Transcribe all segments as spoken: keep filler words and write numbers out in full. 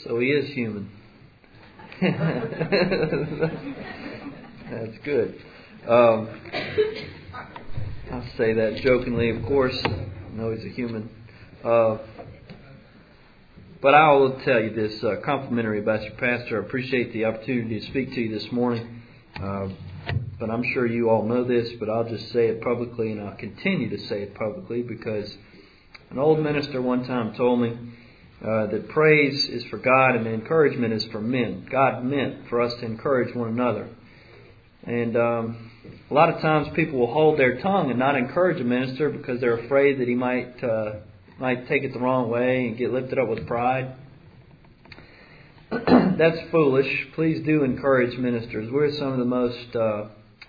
So he is human. That's good. Um, I'll say that jokingly, of course. I know he's a human. Uh, but I will tell you this uh, complimentary about your pastor. I appreciate the opportunity to speak to you this morning. Uh, but I'm sure you all know this, but I'll just say it publicly, and I'll continue to say it publicly, because an old minister one time told me uh, that praise is for God and encouragement is for men. God meant for us to encourage one another. And um, a lot of times people will hold their tongue and not encourage a minister because they're afraid that he might uh, might take it the wrong way and get lifted up with pride. That's foolish. Please do encourage ministers. We're some of the most uh,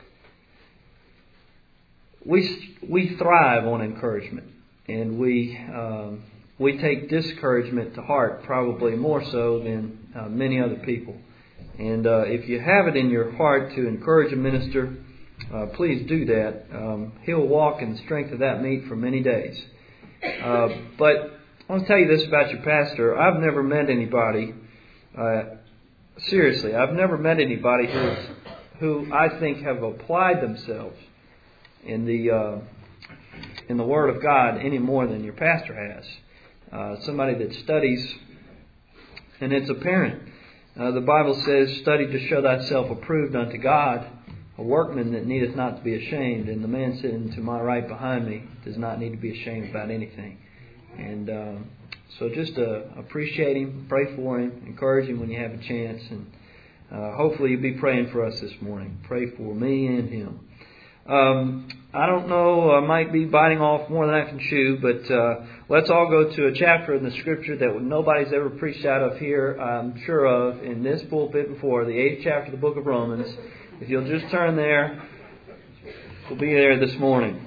we we thrive on encouragement, and we um, we take discouragement to heart probably more so than uh, many other people. And uh, if you have it in your heart to encourage a minister, uh, please do that. Um, he'll walk in the strength of that meat for many days. Uh, but I want to tell you this about your pastor. I've never met anybody, uh, seriously, I've never met anybody who, who I think have applied themselves in the uh, in the Word of God any more than your pastor has. Uh, somebody that studies, and it's apparent. Uh, the Bible says, "Study to show thyself approved unto God, a workman that needeth not to be ashamed." And the man sitting to my right behind me does not need to be ashamed about anything. And uh, so just uh, appreciate him, pray for him, encourage him when you have a chance. And uh, hopefully you'll be praying for us this morning. Pray for me and him. Um, I don't know, I might be biting off more than I can chew, but uh, let's all go to a chapter in the Scripture that nobody's ever preached out of here, I'm sure of, in this pulpit before, the eighth chapter of the book of Romans. If you'll just turn there, we'll be there this morning.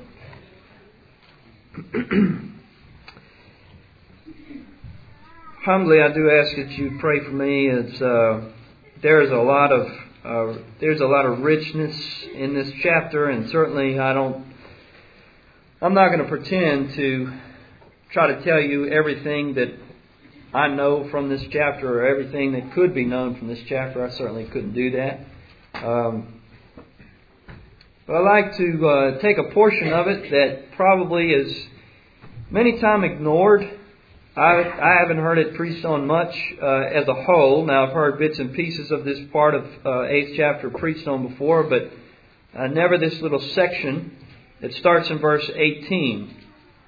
Humbly, I do ask that you pray for me. It's, uh, there's a lot of Uh, there's a lot of richness in this chapter, and certainly I don't, I'm not going to pretend to try to tell you everything that I know from this chapter or everything that could be known from this chapter. I certainly couldn't do that. Um, but I like to uh, take a portion of it that probably is many times ignored. I, I haven't heard it preached on much uh, as a whole. Now, I've heard bits and pieces of this part of uh, eighth chapter preached on before, but uh, never this little section that starts in verse eighteen.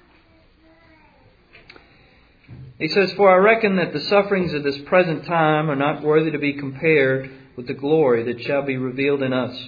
He says, "For I reckon that the sufferings of this present time are not worthy to be compared with the glory that shall be revealed in us.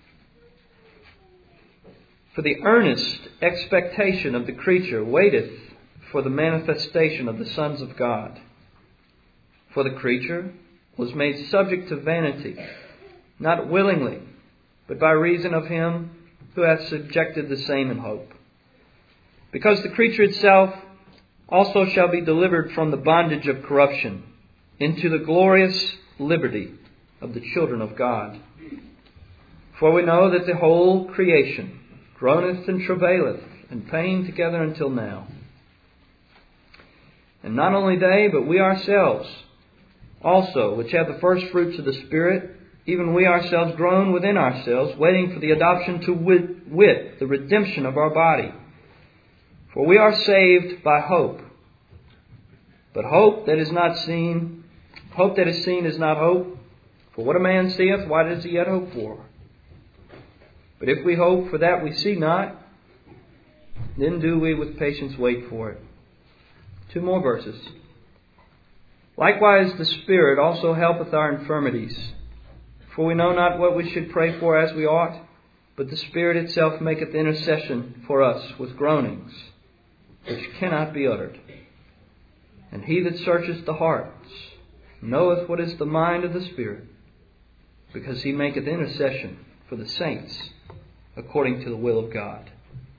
For the earnest expectation of the creature waiteth for the manifestation of the sons of God. For the creature was made subject to vanity, not willingly, but by reason of him who hath subjected the same in hope. Because the creature itself also shall be delivered from the bondage of corruption into the glorious liberty of the children of God. For we know that the whole creation groaneth and travaileth and pain together until now. And not only they, but we ourselves also, which have the first fruits of the Spirit, even we ourselves groan within ourselves, waiting for the adoption to wit, wit, the redemption of our body. For we are saved by hope. But hope that is not seen, hope that is seen is not hope. For what a man seeth, why does he yet hope for? But if we hope for that we see not, then do we with patience wait for it." Two more verses. "Likewise the Spirit also helpeth our infirmities. For we know not what we should pray for as we ought, but the Spirit itself maketh intercession for us with groanings, which cannot be uttered. And he that searcheth the hearts knoweth what is the mind of the Spirit, because he maketh intercession for the saints according to the will of God."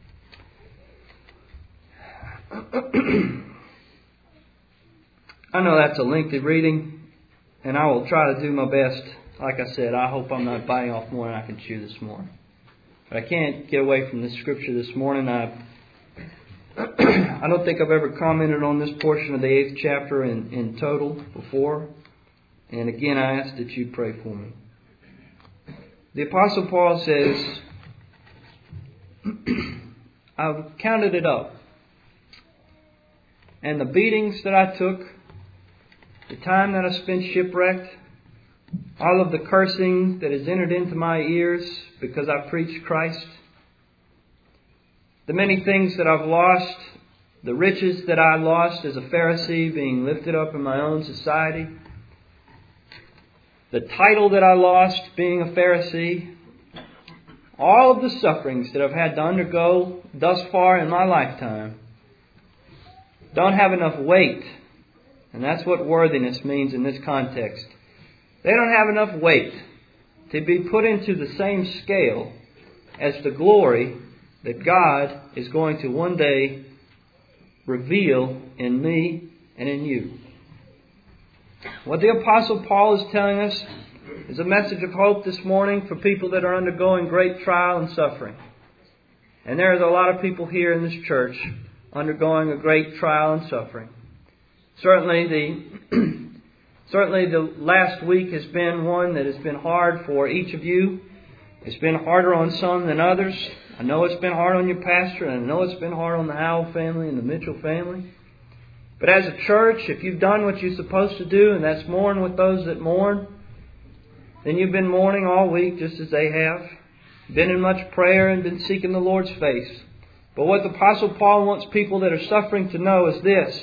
I know that's a lengthy reading, and I will try to do my best. Like I said, I hope I'm not biting off more than I can chew this morning. But I can't get away from this scripture this morning. I I don't think I've ever commented on this portion of the eighth chapter in, in total before. And again, I ask that you pray for me. The Apostle Paul says, I've counted it up. And the beatings that I took, the time that I spent shipwrecked, all of the cursing that has entered into my ears because I preached Christ, the many things that I've lost, the riches that I lost as a Pharisee being lifted up in my own society, the title that I lost being a Pharisee, all of the sufferings that I've had to undergo thus far in my lifetime don't have enough weight. And that's what worthiness means in this context. They don't have enough weight to be put into the same scale as the glory that God is going to one day reveal in me and in you. What the Apostle Paul is telling us is a message of hope this morning for people that are undergoing great trial and suffering. And there's a lot of people here in this church undergoing a great trial and suffering. Certainly the certainly the last week has been one that has been hard for each of you. It's been harder on some than others. I know it's been hard on your pastor, and I know it's been hard on the Howell family and the Mitchell family. But as a church, if you've done what you're supposed to do, and that's mourn with those that mourn, then you've been mourning all week just as they have. Been in much prayer and been seeking the Lord's face. But what the Apostle Paul wants people that are suffering to know is this: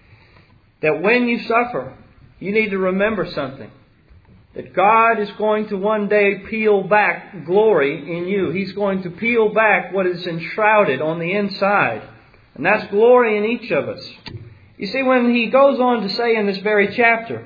that when you suffer, you need to remember something. That God is going to one day peel back glory in you. He's going to peel back what is enshrouded on the inside. And that's glory in each of us. You see, when he goes on to say in this very chapter,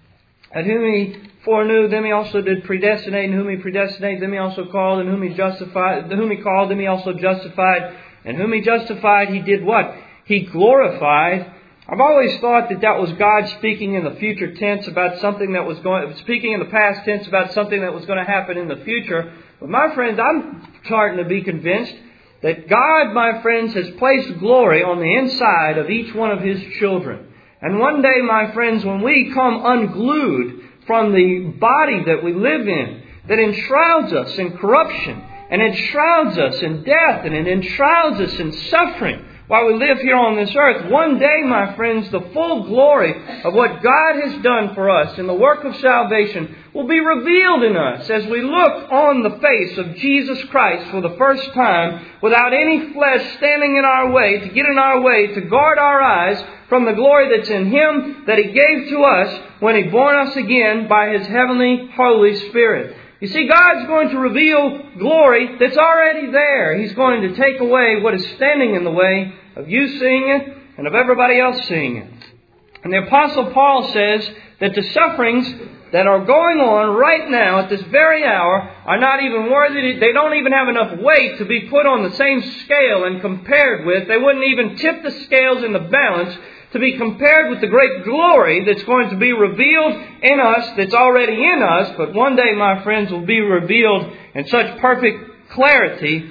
and whom he foreknew, them he also did predestinate, and whom he predestinated, them he also called, and whom he justified, whom he called, them he also justified, and whom he justified, he did what? He glorified. I've always thought that that was God speaking in the future tense about something that was going, speaking in the past tense about something that was going to happen in the future. But my friends, I'm starting to be convinced that God, my friends, has placed glory on the inside of each one of His children. And one day, my friends, when we come unglued from the body that we live in, that enshrouds us in corruption, and enshrouds us in death, and it enshrouds us in suffering, while we live here on this earth, one day, my friends, the full glory of what God has done for us in the work of salvation will be revealed in us as we look on the face of Jesus Christ for the first time without any flesh standing in our way, to get in our way, to guard our eyes from the glory that's in Him that He gave to us when He born us again by His heavenly Holy Spirit. You see, God's going to reveal glory that's already there. He's going to take away what is standing in the way of you seeing it and of everybody else seeing it. And the Apostle Paul says that the sufferings that are going on right now at this very hour are not even worthy. They don't even have enough weight to be put on the same scale and compared with. They wouldn't even tip the scales in the balance to be compared with the great glory that's going to be revealed in us, that's already in us, but one day, my friends, will be revealed in such perfect clarity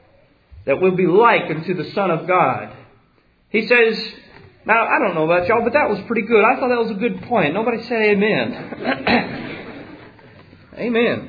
that we'll be like unto the Son of God. He says, now, I don't know about y'all, but that was pretty good. I thought that was a good point. Nobody said amen. Amen.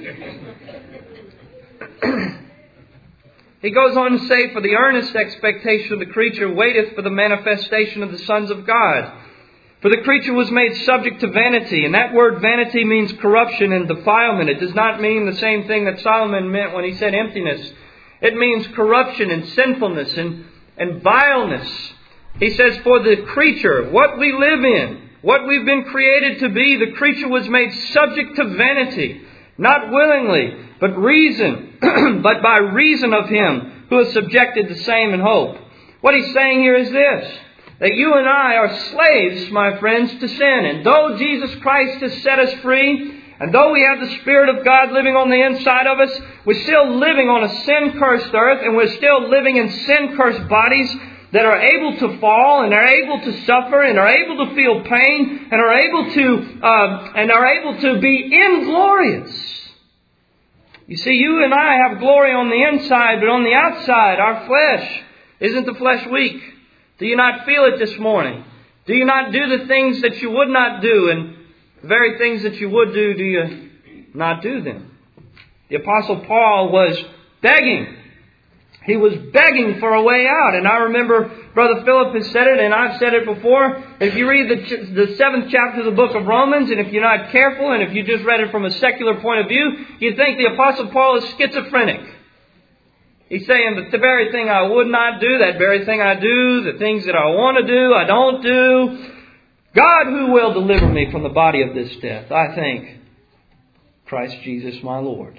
He goes on to say, for the earnest expectation of the creature waiteth for the manifestation of the sons of God. For the creature was made subject to vanity, and that word vanity means corruption and defilement. It does not mean the same thing that Solomon meant when he said emptiness. It means corruption and sinfulness and, and vileness. He says, for the creature, what we live in, what we've been created to be, the creature was made subject to vanity, not willingly, but reason, but by reason of Him who has subjected the same in hope. What he's saying here is this, that you and I are slaves, my friends, to sin. And though Jesus Christ has set us free, and though we have the Spirit of God living on the inside of us, we're still living on a sin-cursed earth, and we're still living in sin-cursed bodies that are able to fall, and are able to suffer, and are able to feel pain, and are able to uh, and are able to be inglorious. You see, you and I have glory on the inside, but on the outside, our flesh Isn't the flesh weak? Do you not feel it this morning? Do you not do the things that you would not do? And the very things that you would do, do you not do them? The Apostle Paul was begging. He was begging for a way out. And I remember Brother Philip has said it, and I've said it before. If you read the, the seventh chapter of the book of Romans, and if you're not careful, and if you just read it from a secular point of view, you'd think the Apostle Paul is schizophrenic. He's saying that the very thing I would not do, that very thing I do, the things that I want to do, I don't do. God, who will deliver me from the body of this death? I think Christ Jesus my Lord.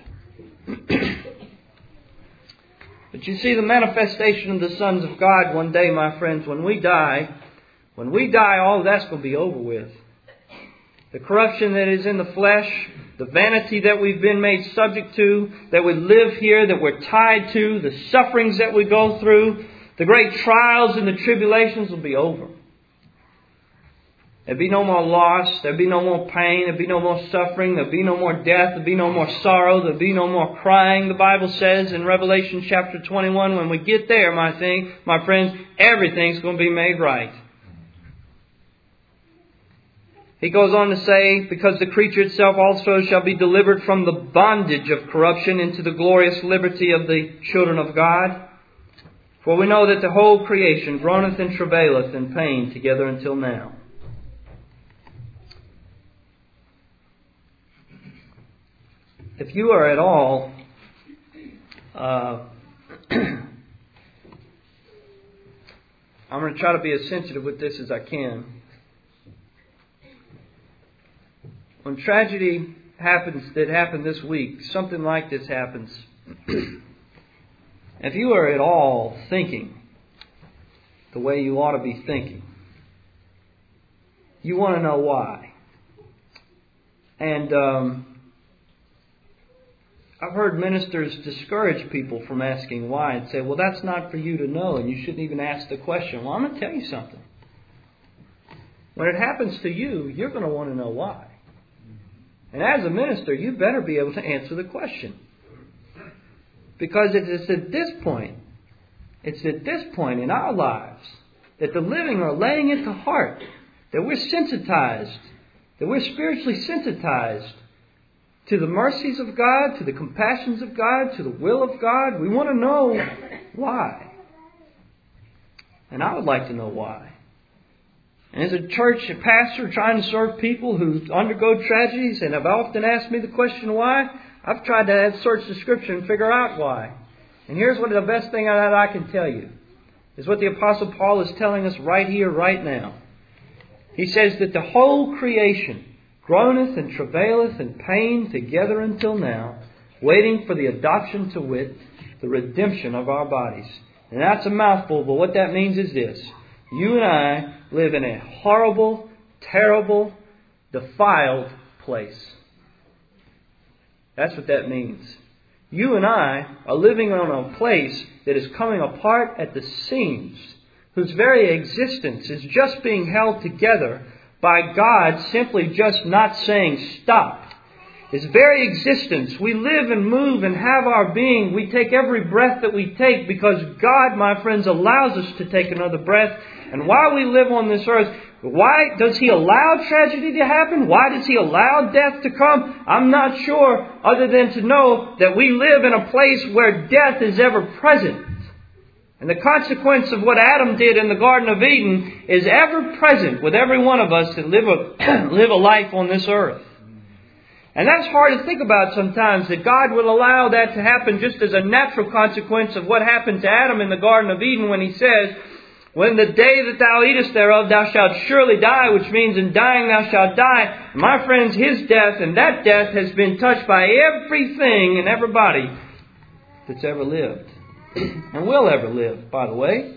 But you see, the manifestation of the sons of God one day, my friends, when we die, when we die, all of that's going to be over with. The corruption that is in the flesh, the vanity that we've been made subject to, that we live here, that we're tied to, the sufferings that we go through, the great trials and the tribulations will be over. There'll be no more loss. There'll be no more pain. There'll be no more suffering. There'll be no more death. There'll be no more sorrow. There'll be no more crying. The Bible says in Revelation chapter twenty-one, when we get there, my thing, my friends, everything's going to be made right. He goes on to say, because the creature itself also shall be delivered from the bondage of corruption into the glorious liberty of the children of God. For we know that the whole creation groaneth and travaileth in pain together until now. If you are at all uh, I'm going to try to be as sensitive with this as I can. When tragedy happens, that happened this week, something like this happens, if you are at all thinking the way you ought to be thinking, you want to know why. And um, I've heard ministers discourage people from asking why and say, well, that's not for you to know, and you shouldn't even ask the question. Well, I'm going to tell you something. When it happens to you, you're going to want to know why. And as a minister, you better be able to answer the question. Because it's at this point, it's at this point in our lives that the living are laying it to heart, that we're sensitized, that we're spiritually sensitized to the mercies of God, to the compassions of God, to the will of God. We want to know why. And I would like to know why. And as a church a pastor trying to serve people who undergo tragedies and have often asked me the question why, I've tried to search the Scripture and figure out why. And here's what the best thing that I can tell you is what the Apostle Paul is telling us right here, right now. He says that the whole creation groaneth and travaileth in pain together until now, waiting for the adoption, to wit, the redemption of our bodies. And that's a mouthful, but what that means is this. You and I live in a horrible, terrible, defiled place. That's what that means. You and I are living on a place that is coming apart at the seams, whose very existence is just being held together by God simply just not saying stop. His very existence. We live and move and have our being. We take every breath that we take because God, my friends, allows us to take another breath. And while we live on this earth, why does He allow tragedy to happen? Why does He allow death to come? I'm not sure, other than to know that we live in a place where death is ever present. And the consequence of what Adam did in the Garden of Eden is ever present with every one of us that live a, live a life on this earth. And that's hard to think about sometimes, that God will allow that to happen just as a natural consequence of what happened to Adam in the Garden of Eden when He says, when the day that thou eatest thereof, thou shalt surely die, which means in dying thou shalt die. My friends, His death and that death has been touched by everything and everybody that's ever lived. And will ever live, by the way.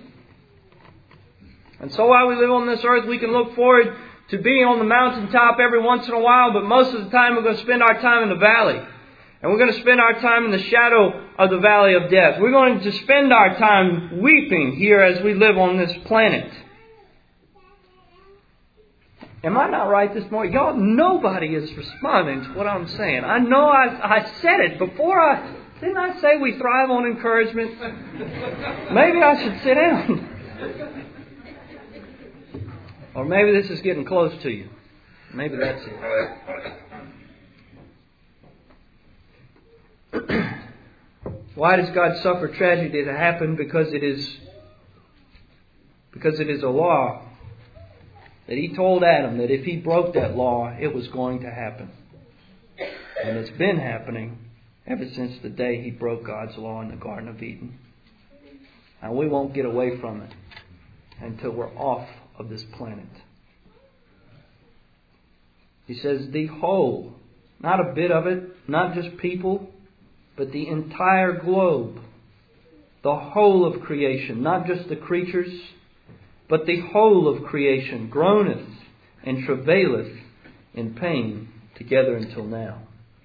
And so while we live on this earth, we can look forward to being on the mountaintop every once in a while, but most of the time we're going to spend our time in the valley. And we're going to spend our time in the shadow of the valley of death. We're going to spend our time weeping here as we live on this planet. Am I not right this morning? Y'all, nobody is responding to what I'm saying. I know I, I said it before I Didn't I say we thrive on encouragement? Maybe I should sit down. Or maybe this is getting close to you. Maybe that's it. Why does God suffer tragedy to happen? Because it is because it is a law that He told Adam that if he broke that law, it was going to happen. And it's been happening ever since the day he broke God's law in the Garden of Eden. And we won't get away from it until we're off of this planet. He says the whole, not a bit of it, not just people, but the entire globe, the whole of creation, not just the creatures, but the whole of creation groaneth and travaileth in pain together until now.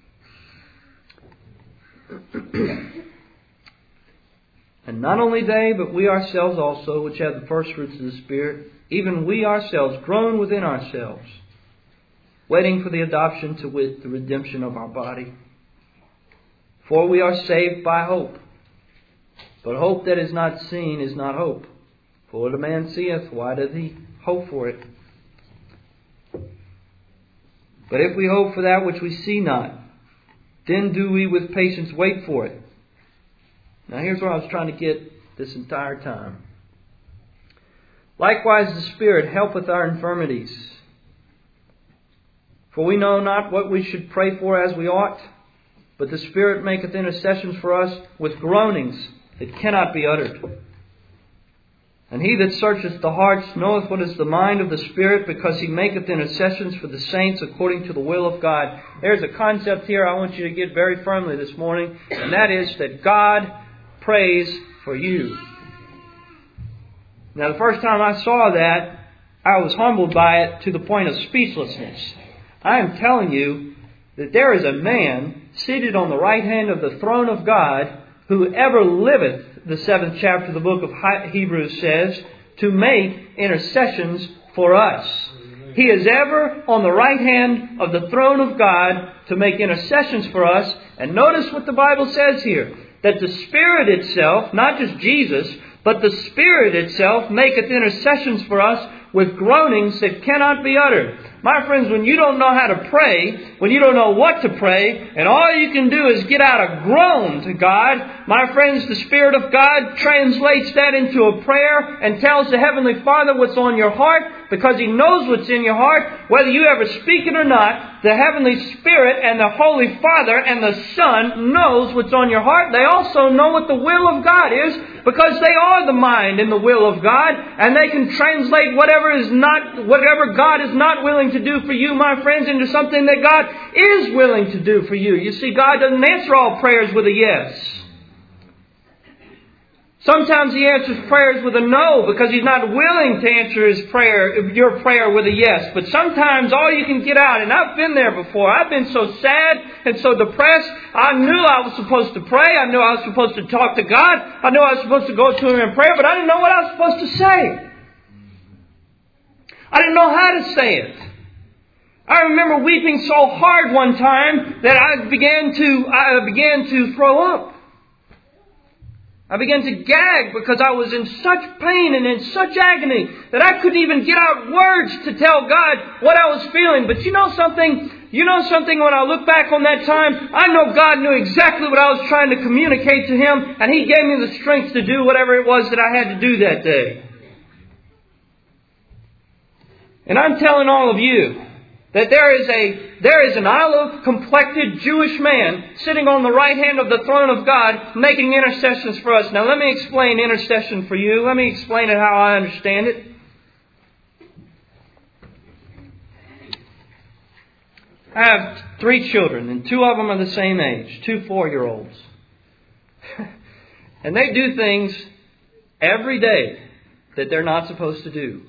And not only they, but we ourselves also, which have the first fruits of the Spirit, even we ourselves groan within ourselves, waiting for the adoption, to wit, the redemption of our body. For we are saved by hope. But hope that is not seen is not hope. For what a man seeth, why doth he hope for it? But if we hope for that which we see not, then do we with patience wait for it. Now here's where I was trying to get this entire time. Likewise the Spirit helpeth our infirmities. For we know not what we should pray for as we ought, but the Spirit maketh intercessions for us with groanings that cannot be uttered. And He that searcheth the hearts knoweth what is the mind of the Spirit, because He maketh intercessions for the saints according to the will of God. There's a concept here I want you to get very firmly this morning, and that is that God prays for you. Now, the first time I saw that, I was humbled by it to the point of speechlessness. I am telling you that there is a man seated on the right hand of the throne of God, who ever liveth, the seventh chapter of the book of Hebrews says, to make intercessions for us. He is ever on the right hand of the throne of God to make intercessions for us. And notice what the Bible says here, that the Spirit itself, not just Jesus, but the Spirit itself maketh intercessions for us with groanings that cannot be uttered. My friends, when you don't know how to pray, when you don't know what to pray, and all you can do is get out a groan to God, my friends, the Spirit of God translates that into a prayer and tells the Heavenly Father what's on your heart, because He knows what's in your heart, whether you ever speak it or not. The Heavenly Spirit and the Holy Father and the Son knows what's on your heart. They also know what the will of God is, because they are the mind and the will of God, and they can translate whatever is not, whatever God is not willing to do for you, my friends, into something that God is willing to do for you. You see, God doesn't answer all prayers with a yes. Sometimes He answers prayers with a no, because He's not willing to answer His prayer, your prayer with a yes. But sometimes all you can get out, and I've been there before. I've been so sad and so depressed. I knew I was supposed to pray. I knew I was supposed to talk to God. I knew I was supposed to go to Him in prayer, but I didn't know what I was supposed to say. I didn't know how to say it. I remember weeping so hard one time that I began to I began to throw up. I began to gag because I was in such pain and in such agony that I couldn't even get out words to tell God what I was feeling. But you know something? You know something, when I look back on that time, I know God knew exactly what I was trying to communicate to Him, and He gave me the strength to do whatever it was that I had to do that day. And I'm telling all of you that there is a there is an olive-complected Jewish man sitting on the right hand of the throne of God making intercessions for us. Now let me explain intercession for you. Let me explain it how I understand it. I have three children, and two of them are the same age, two four-year-olds. And they do things every day that they're not supposed to do.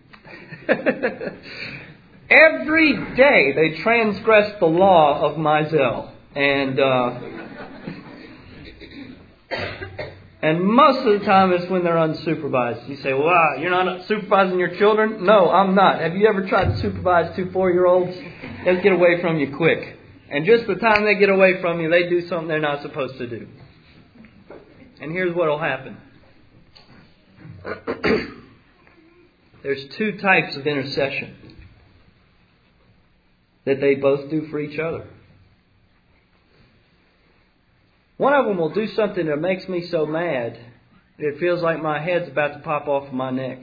Every day they transgress the law of Mizell. And uh, and most of the time it's when they're unsupervised. You say, wow, you're not supervising your children? No, I'm not. Have you ever tried to supervise two four-year-olds? They'll get away from you quick. And just the time they get away from you, they do something they're not supposed to do. And here's what will happen. There's two types of intercession that they both do for each other. One of them will do something that makes me so mad that it feels like my head's about to pop off of my neck.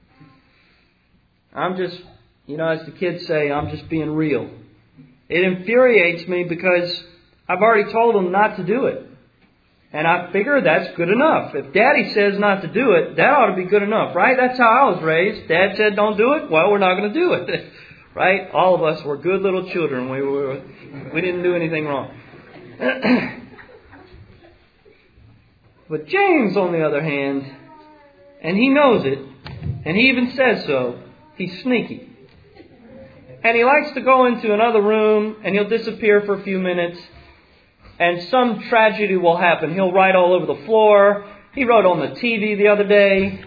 I'm just, you know, as the kids say, I'm just being real. It infuriates me because I've already told them not to do it. And I figure that's good enough. If Daddy says not to do it, that ought to be good enough, right? That's how I was raised. Dad said don't do it. Well, we're not going to do it. Right? All of us were good little children. We were, we didn't do anything wrong. But James, on the other hand, and he knows it, and he even says so, he's sneaky. And he likes to go into another room, and he'll disappear for a few minutes, and some tragedy will happen. He'll write all over the floor. He wrote on the T V the other day.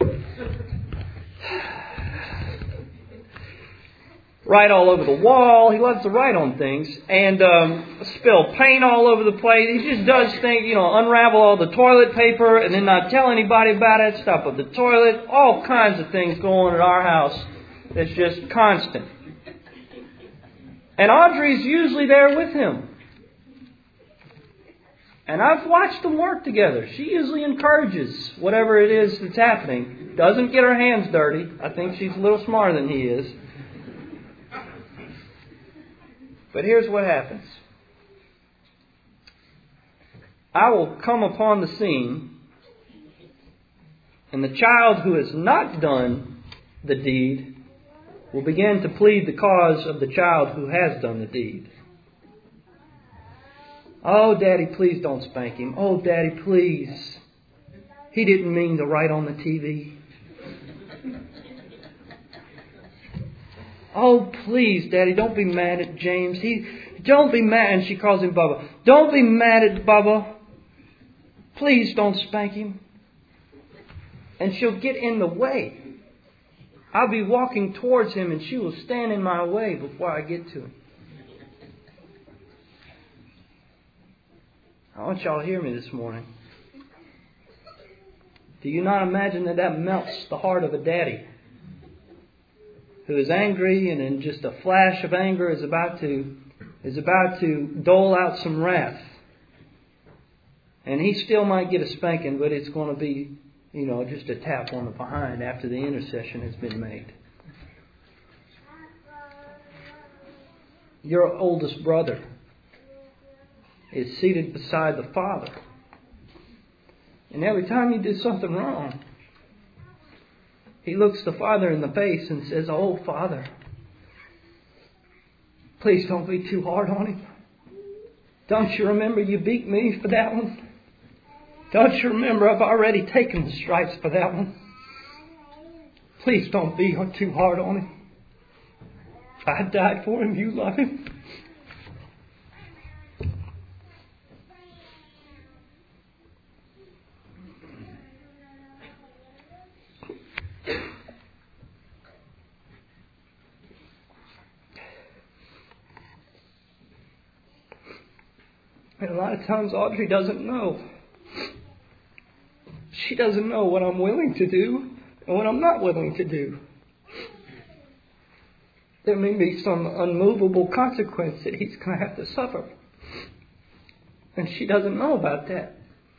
Write all over the wall. He loves to write on things. And um, spill paint all over the place. He just does things, you know, unravel all the toilet paper and then not tell anybody about it. Stop at the toilet. All kinds of things go on at our house that's just constant. And Audrey's usually there with him. And I've watched them work together. She usually encourages whatever it is that's happening. Doesn't get her hands dirty. I think she's a little smarter than he is. But here's what happens. I will come upon the scene, and the child who has not done the deed will begin to plead the cause of the child who has done the deed. Oh, Daddy, please don't spank him. Oh, Daddy, please. He didn't mean to write on the T V. Oh, please, Daddy, don't be mad at James. He, don't be mad. And she calls him Bubba. Don't be mad at Bubba. Please don't spank him. And she'll get in the way. I'll be walking towards him and she will stand in my way before I get to him. I want y'all to hear me this morning. Do you not imagine that that melts the heart of a daddy who is angry and in just a flash of anger is about to is about to dole out some wrath? And he still might get a spanking, but it's going to be, you know, just a tap on the behind after the intercession has been made. Your oldest brother is seated beside the Father. And every time you do something wrong, he looks the Father in the face and says, "Oh, Father, please don't be too hard on him. Don't you remember you beat me for that one? Don't you remember I've already taken the stripes for that one? Please don't be too hard on him. I died for him. You love him." And a lot of times Audrey doesn't know. She doesn't know what I'm willing to do and what I'm not willing to do. There may be some unmovable consequence that he's going to have to suffer. And she doesn't know about that.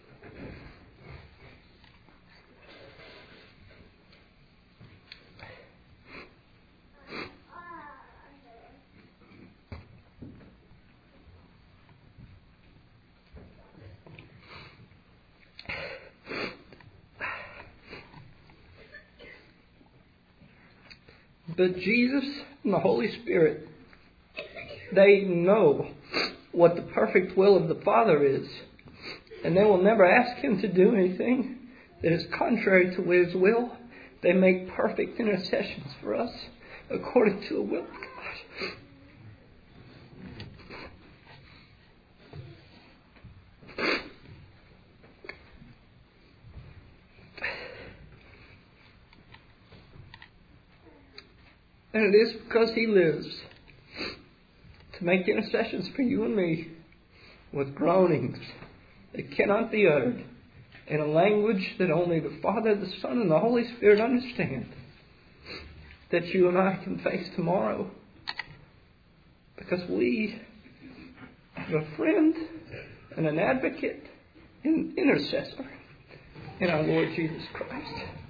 But Jesus and the Holy Spirit, they know what the perfect will of the Father is. And they will never ask Him to do anything that is contrary to His will. They make perfect intercessions for us according to the will of God. And it is because He lives to make intercessions for you and me with groanings that cannot be uttered in a language that only the Father, the Son, and the Holy Spirit understand, that you and I can face tomorrow. Because we have a friend and an advocate and intercessor in our Lord Jesus Christ.